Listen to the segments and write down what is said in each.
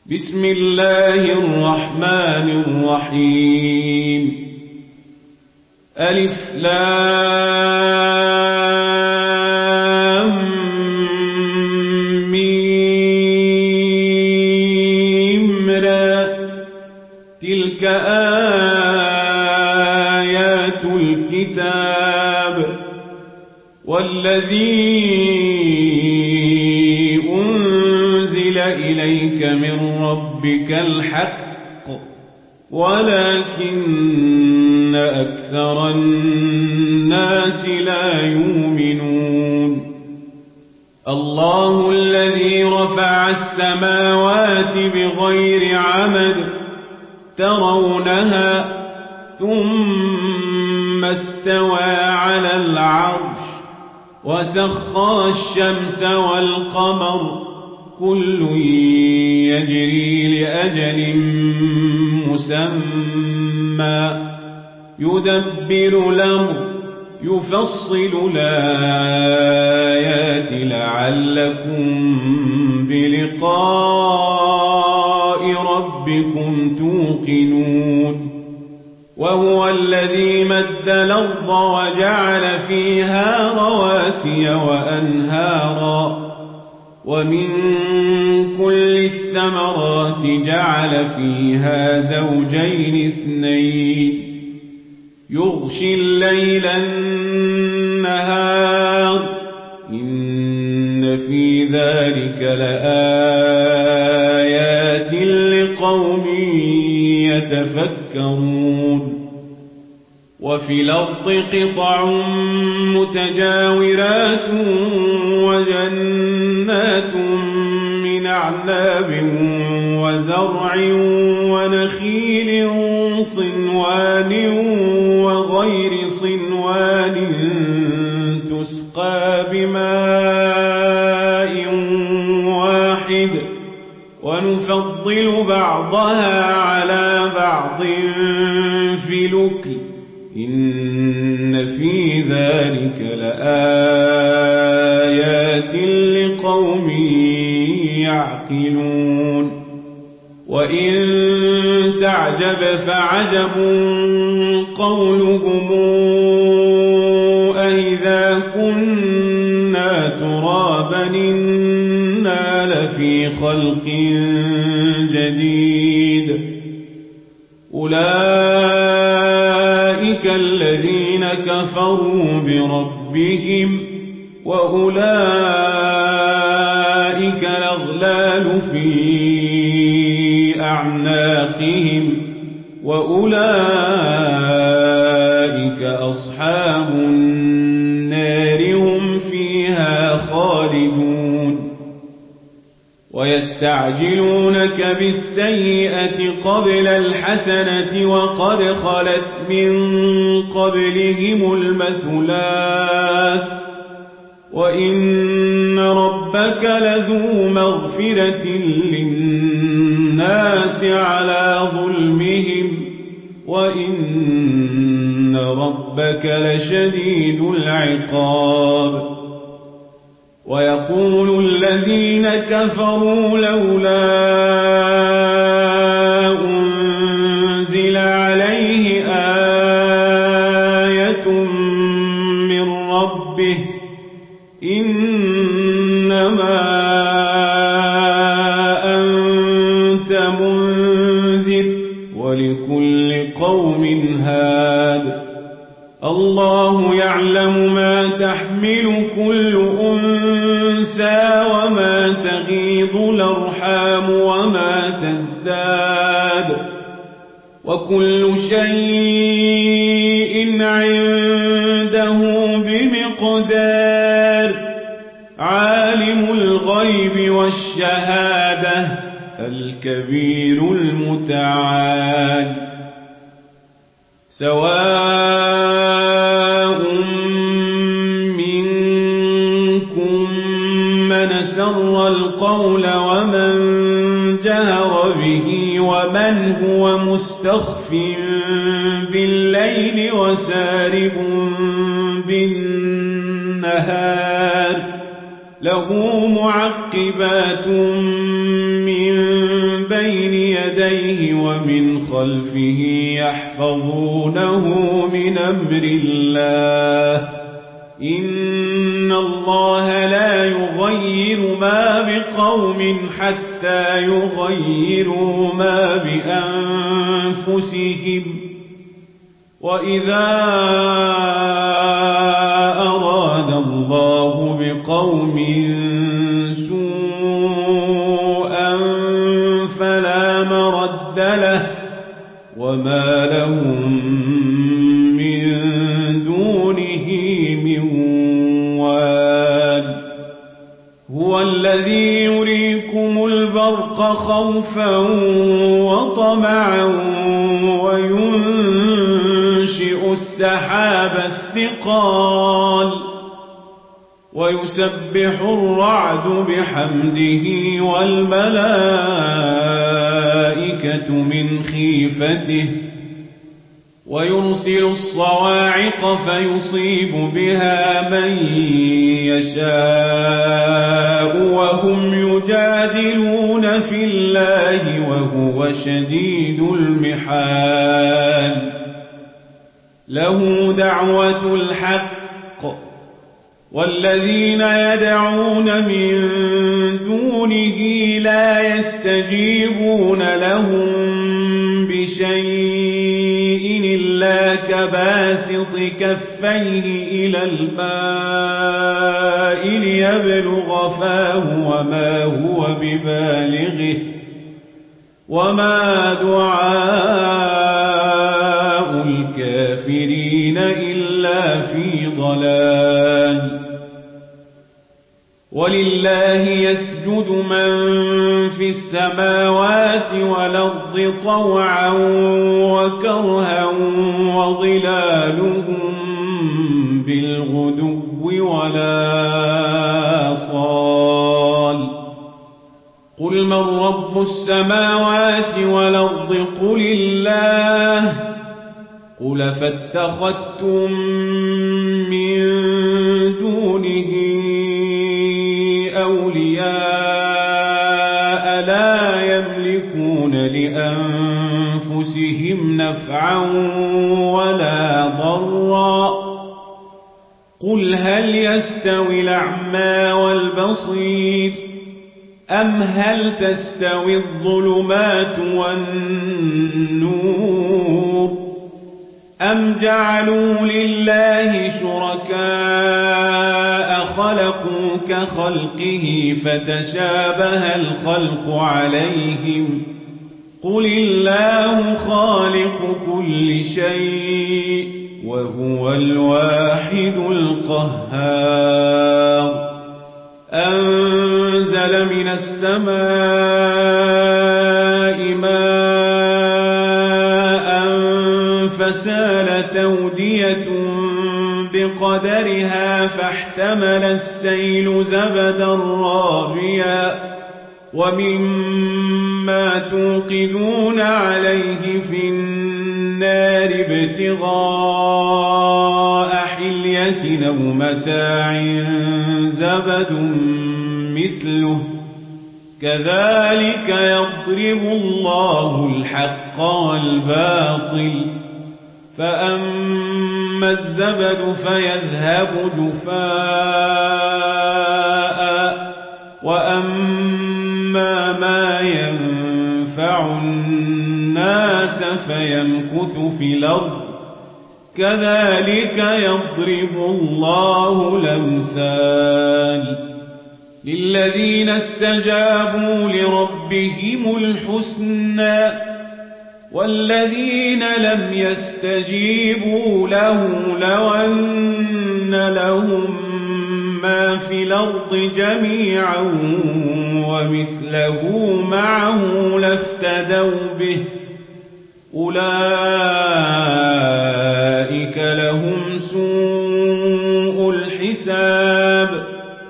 بسم الله الرحمن الرحيم ألف لام ميم را تلك آيات الكتاب والذي أنزل إليك من ربك الحق ولكن أكثر الناس لا يؤمنون الله الذي رفع السماوات بغير عمد ترونها ثم استوى على العرش وسخر الشمس والقمر كل يجري لأجل مسمى يدبر الأمر يفصل الآيات لعلكم بلقاء ربكم توقنون وهو الذي مد الأرض وجعل فيها رواسي وأنهارا ومن كل الثمرات جعل فيها زوجين اثنين يغشي الليل النهار إن في ذلك لآيات لقوم يتفكرون وفي الأرض قطع متجاورات وجنات من أعناب وزرع ونخيل صنوان وغير صنوان تسقى بماء واحد ونفضل بعضها على بعض في الأكل إن في ذلك لآيات لقوم يعقلون وإن تعجب فعجب قولهم أإذا كنا ترابا إنا لفي خلق جديد أولئك الذين كفروا بربهم وأولئك الأغلال في أعناقهم وأولئك أصحاب النار هم فيها خالدون ويستعجلونك بالسيئة قبل الحسنة وقد خلت من قبلهم المثلات وإن ربك لذو مغفرة للناس على ظلمهم وإن ربك لشديد العقاب ويقول الذين كفروا لولا أنزل عليه آية من ربه إنما أنت منذر ولكل قوم هاد الله يعلم ما تحمل كل أنثى وما تغيض الأرحام وما تزداد وكل شيء عنده بمقدار عالم الغيب والشهادة الكبير المتعال سواء منكم من سر القول ومن جهر به ومن هو مستخف بالليل وسارب بالنهار له معقبات من بين يديه ومن خلفه يحفظونه من أمر الله إن الله لا يغير ما بقوم حتى يغيروا ما بأنفسهم وإذا أراد الله بقوم سوءا فلا مرد له وما لهم من دونه من وال هو الذي يريكم البرق خوفا وطمعا وينشئ السحاب الثقال ويسبح الرعد بحمده والملائكة من خيفته ويرسل الصواعق فيصيب بها من يشاء وهم يجادلون في الله وهو شديد المحال له دعوة الحق والذين يدعون من دونه لا يستجيبون لهم بشيء إلا كباسط كفيه إلى الماء ليبلغ فاه وما هو ببالغه وما دعاء الكافرين إلا في ضلال ولله يسجد من في السماوات والأرض طوعا وكرها وظلالهم بالغدو ولا صال قل من رب السماوات والأرض قل الله قل فاتخذتم من دونه أولياء لا يملكون لأنفسهم نفعا ولا ضرا قل هل يستوي الأعمى والبصير أم هل تستوي الظلمات والنور أم جعلوا لله شركاء خلقوا كخلقه فتشابه الخلق عليهم قل الله خالق كل شيء وهو الواحد القهار أنزل من السماء ماء فسالت أودية بقدرها فاحتمل السيل زبدا رابيا ومما توقدون عليه في النار ابتغاء حلية أو متاع زبد مثله كذلك يضرب الله الحق والباطل فأما الزبد فيذهب جفاء وأما ما ينفع الناس فيمكث في الأرض كذلك يضرب الله الأمثال للذين استجابوا لربهم الحسنى والذين لم يستجيبوا له لو أن لهم ما في الأرض جميعا ومثله معه لافتدوا به أولئك لهم سوء الحساب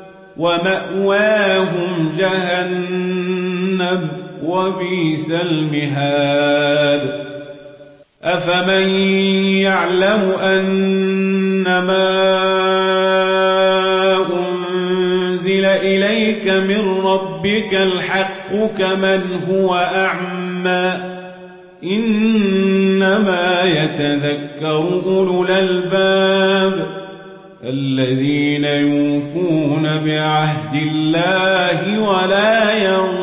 ومأواهم جهنم وبئس المهاد أفمن يعلم أنما أنزل إليك من ربك الحق كمن هو أعمى إنما يتذكر أولو الألباب الذين يوفون بعهد الله ولا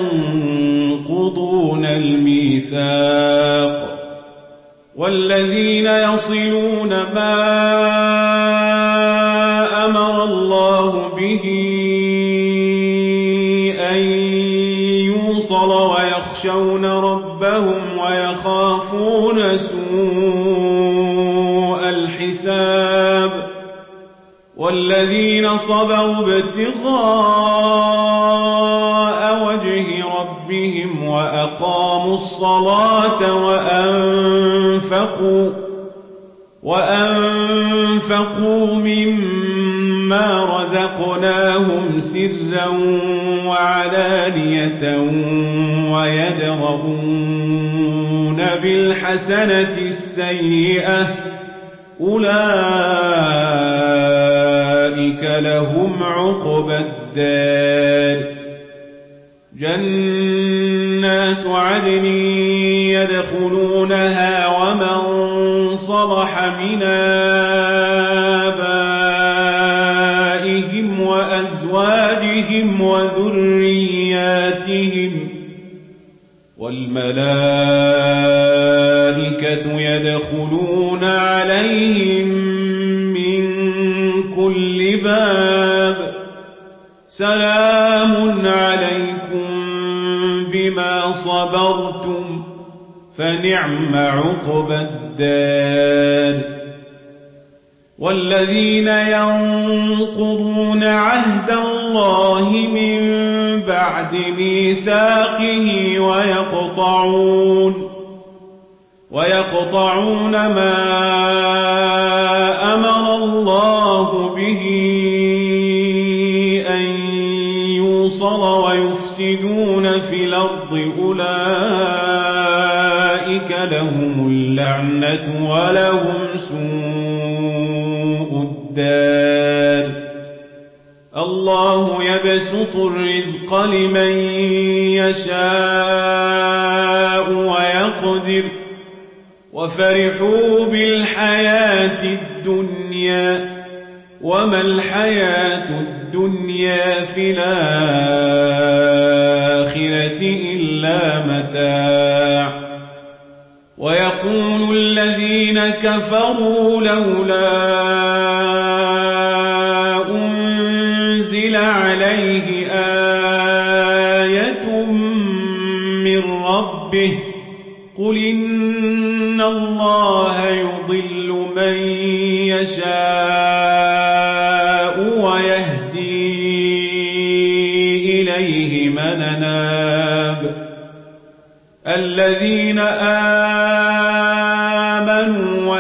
ينقضون الميثاق والذين يصلون ما أمر الله به أن يوصل ويخشون ربهم ويخافون سوء الحساب والذين صبروا ابتغاء وجه ربهم وأقاموا الصلاة وأنفقوا مما رزقناهم سرا وعلانية ويدرؤون بالحسنة السيئة أولئك لهم عقبى الدار جنات عدن يدخلونها ومن صلح من آبائهم وأزواجهم وذرياتهم والملائكة يدخلون عليهم من كل باب سلام عليكم بما صبرتم فنعم عقبى الدار والذين ينقضون عهد الله من بعد ميثاقه ويقطعون ما أمر الله به أن يوصل ويفسدون في الأرض أولئك لهم اللعنة ولهم سوء الدار الله يبسط الرزق لمن يشاء ويقدر وفرحوا بالحياة الدنيا وما الحياة الدنيا في الآخرة إلا متاع ويقول الذين كفروا لولا أنزل عليه آية من ربه قل إن الله يضل من يشاء ويهدي إليه من أناب الذين آمنوا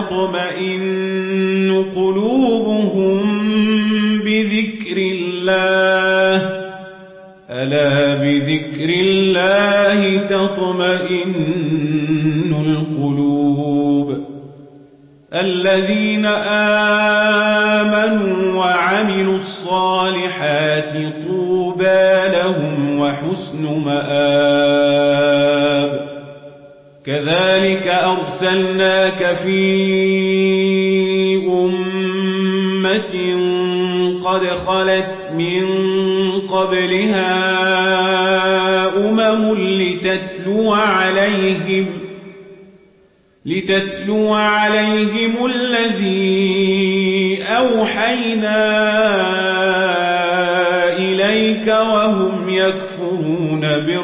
وتطمئن قلوبهم بذكر الله ألا بذكر الله تطمئن القلوب الذين آمنوا وعملوا الصالحات طوبى لهم وحسن مآب كذلك أرسلناك في أمة قد خلت من قبلها أمم لتتلو عليهم الذي أوحينا إليك وهم يكفرون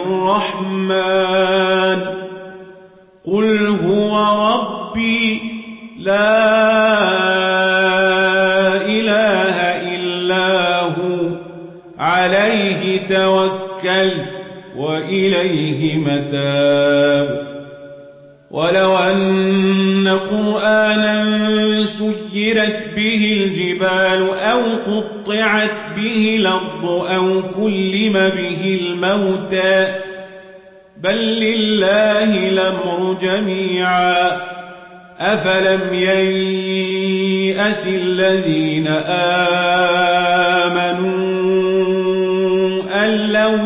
بالرحمن قل هو ربي لا إله إلا هو عليه توكلت وإليه متاب ولو أن قرآنا سيرت به الجبال أو قطعت به الأرض أو كلم به الموتى بل لله الأمر جميعا أفلم ييأس الذين آمنوا أن لو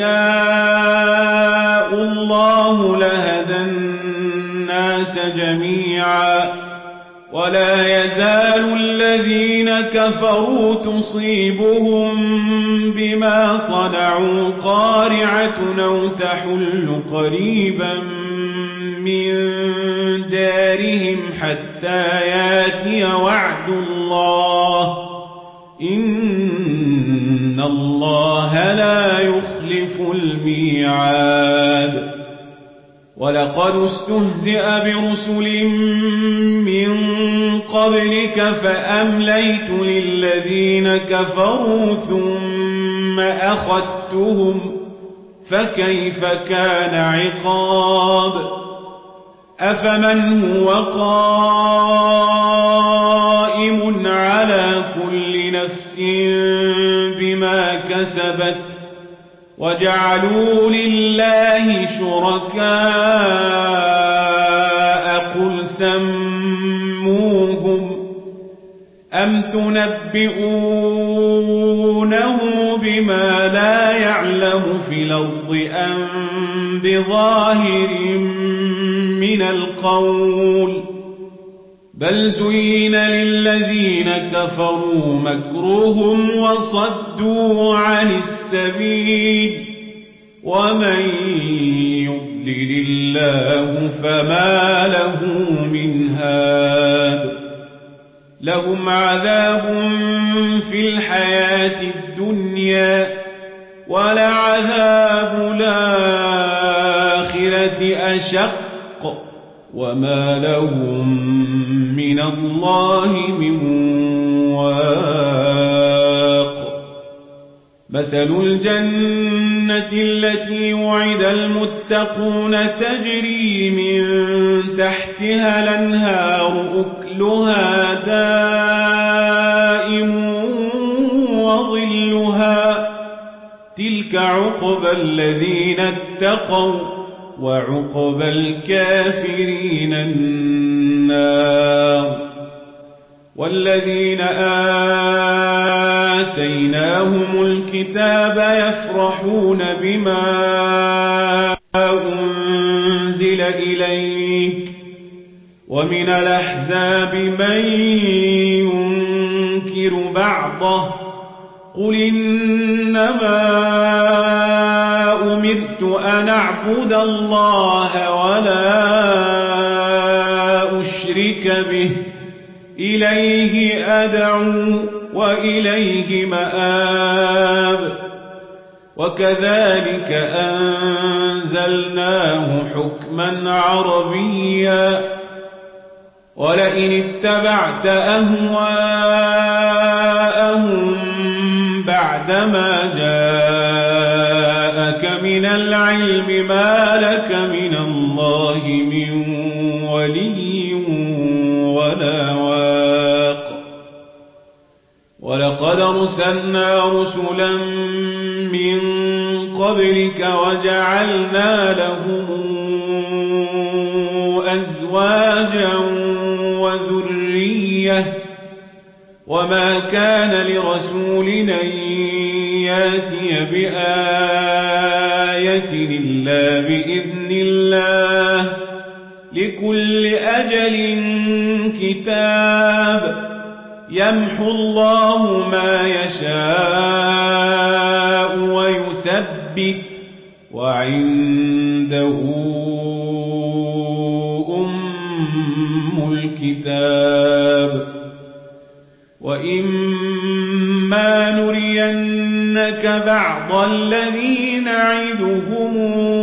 يشاء الله لهدى الناس جميعا ولا يزال الذين كفروا تصيبهم بما صنعوا قارعة أو تحل قريبا من دارهم حتى ياتي وعد الله إن الله لا يخلف الميعاد ولقد استهزئ برسل من قبلك فأمليت للذين كفروا ثم أخذتهم فكيف كان عقاب أفمن هو قائم على كل نفس بما كسبت وجعلوا لله شركاء قل سموهم أم تنبئونه بما لا يعلم في الأرض أم بظاهر من القول بل زين للذين كفروا مكرهم وصدوا عن السبيل ومن يضلل الله فما له من هاد لهم عذاب في الحياة الدنيا ولعذاب الآخرة أشق وما لهم من الله من واق مثل الجنة التي وعد المتقون تجري من تحتها الأنهار أكلها دائم وظلها تلك عقبى الذين اتقوا وعقبى الكافرين النار والذين آتيناهم الكتاب يفرحون بما أنزل إليك ومن الأحزاب من ينكر بعضه قل إنما أمرت أن أعبد الله ولا أشرك به إليه أدعو وإليه مآب وكذلك أنزلناه حكما عربيا ولئن اتبعت أهواءهم بعدما جاءك من العلم ما لك من الله من ولي ولا واق ولقد أرسلنا رسلا من قبلك وجعلنا لهم أزواجا وذرية وما كان لرسول أن ياتي بآية إلا بإذن الله لكل أجل كتاب يمحو الله ما يشاء ويثبت وعنده أم الكتاب وإما نرينك بعض الذي نعدهم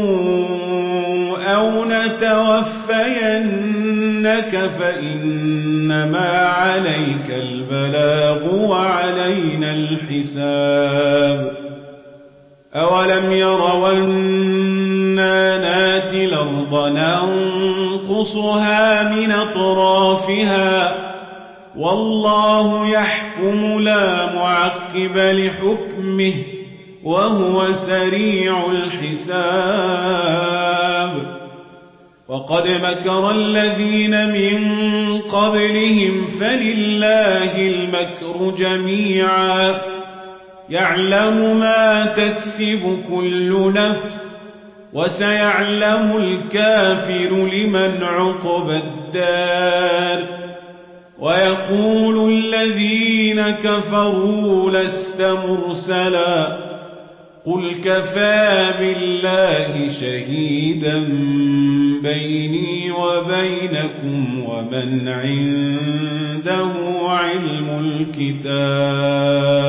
أو نتوفينك فإنما عليك البلاغ وعلينا الحساب أولم يروا أنا ناتي الأرض ننقصها من أطرافها والله يحكم لا معقب لحكمه وهو سريع الحساب وقد مكر الذين من قبلهم فلله المكر جميعا يعلم ما تكسب كل نفس وسيعلم الكافر لمن عقبى الدار ويقول الذين كفروا لست مرسلا قل كفى بالله شهيدا بيني وبينكم ومن عنده علم الكتاب